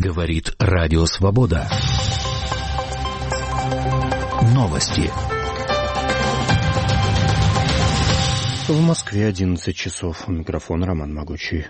Говорит Радио Свобода. Новости. В Москве 11 часов. У микрофона Роман Могучий.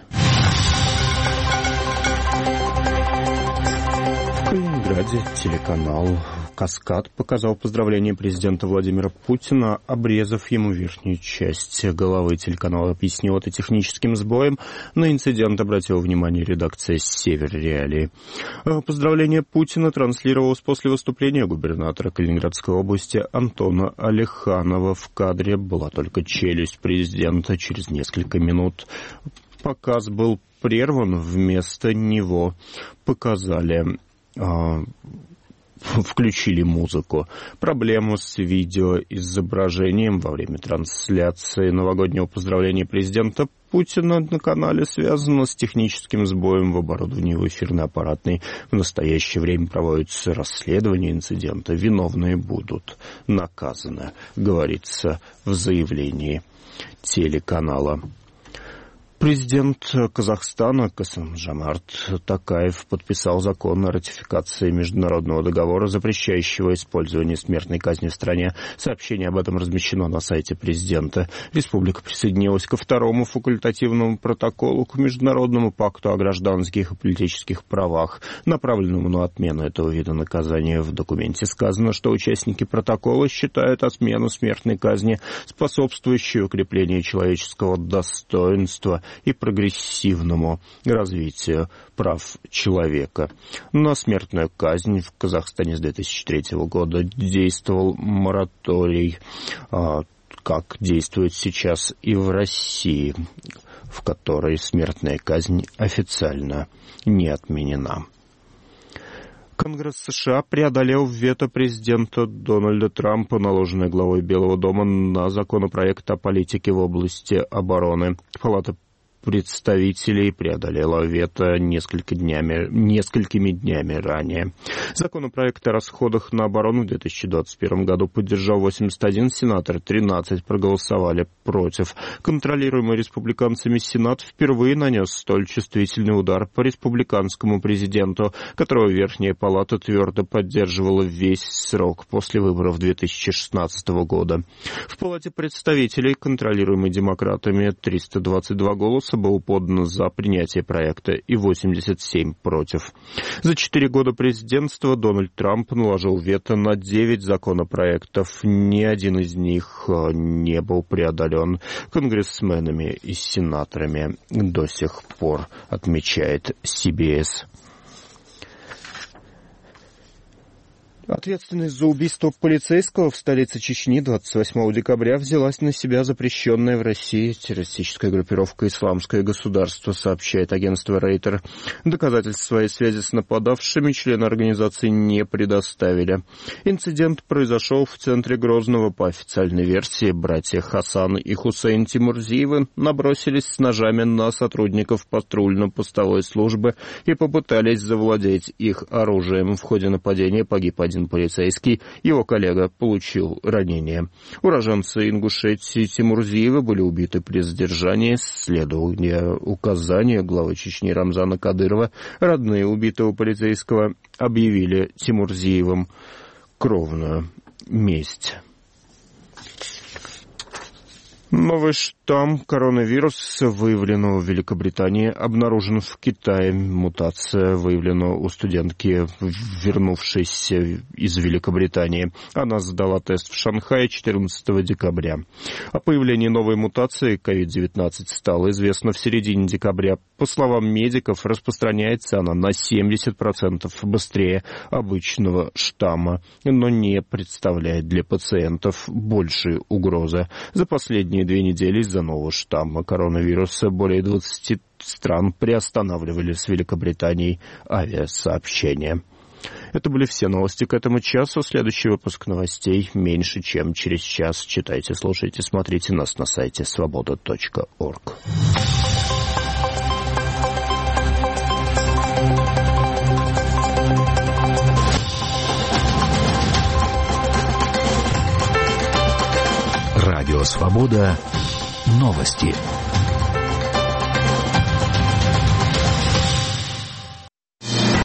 В Калининграде телеканал «Каскад» показал поздравление президента Владимира Путина, обрезав ему верхнюю часть головы. Телеканал объяснил это техническим сбоем. На инцидент обратила внимание редакция «Север Реалии». Поздравление Путина транслировалось после выступления губернатора Калининградской области Антона Алеханова. В кадре была только челюсть президента. Через несколько минут показ был прерван. Вместо него включили музыку. Проблема с видеоизображением во время трансляции новогоднего поздравления президента Путина на канале связана с техническим сбоем в оборудовании в эфирно-аппаратной. В настоящее время проводится расследование инцидента. Виновные будут наказаны, говорится в заявлении телеканала. Президент Казахстана Касым-Жомарт Токаев подписал закон о ратификации международного договора, запрещающего использование смертной казни в стране. Сообщение об этом размещено на сайте президента. Республика присоединилась ко второму факультативному протоколу к Международному пакту о гражданских и политических правах, направленному на отмену этого вида наказания. В документе сказано, что участники протокола считают отмену смертной казни способствующей укреплению человеческого достоинства и прогрессивному развитию прав человека. На смертную казнь в Казахстане с 2003 года действовал мораторий, как действует сейчас и в России, в которой смертная казнь официально не отменена. Конгресс США преодолел вето президента Дональда Трампа, наложенное главой Белого дома, на законопроект о политике в области обороны. Палата представителей преодолела вето несколькими днями ранее. Законопроект о расходах на оборону в 2021 году поддержал 81 сенатор, 13 проголосовали против. Контролируемый республиканцами Сенат впервые нанес столь чувствительный удар по республиканскому президенту, которого Верхняя палата твердо поддерживала весь срок после выборов 2016 года. В Палате представителей, контролируемой демократами, 322 голоса было подано за принятие проекта и 87 против. За 4 года президентства Дональд Трамп наложил вето на 9 законопроектов. Ни один из них не был преодолен конгрессменами и сенаторами до сих пор, отмечает CBS. Ответственность за убийство полицейского в столице Чечни 28 декабря взялась на себя запрещенная в России террористическая группировка «Исламское государство», сообщает агентство Рейтер. Доказательств своей связи с нападавшими члены организации не предоставили. Инцидент произошел в центре Грозного. По официальной версии, братья Хасан и Хусейн Тимурзиевы набросились с ножами на сотрудников патрульно-постовой службы и попытались завладеть их оружием. В ходе нападения погиб один полицейский, его коллега получил ранение. Уроженцы Ингушетии Тимурзиевы были убиты при задержании. Следуя указанию главы Чечни Рамзана Кадырова, родные убитого полицейского объявили Тимурзиевым кровную месть. Новый штамм коронавируса, выявленного в Великобритании, обнаружен в Китае. Мутация выявлена у студентки, вернувшейся из Великобритании. Она сдала тест в Шанхае 14 декабря. О появлении новой мутации COVID-19 стало известно в середине декабря. По словам медиков, распространяется она на 70% быстрее обычного штамма, но не представляет для пациентов большей угрозы. За последние 2 недели из-за нового штамма коронавируса более 20 стран приостанавливали с Великобританией авиасообщения. Это были все новости к этому часу. Следующий выпуск новостей меньше, чем через час. Читайте, слушайте, смотрите нас на сайте svoboda.org. Радио «Свобода». Новости.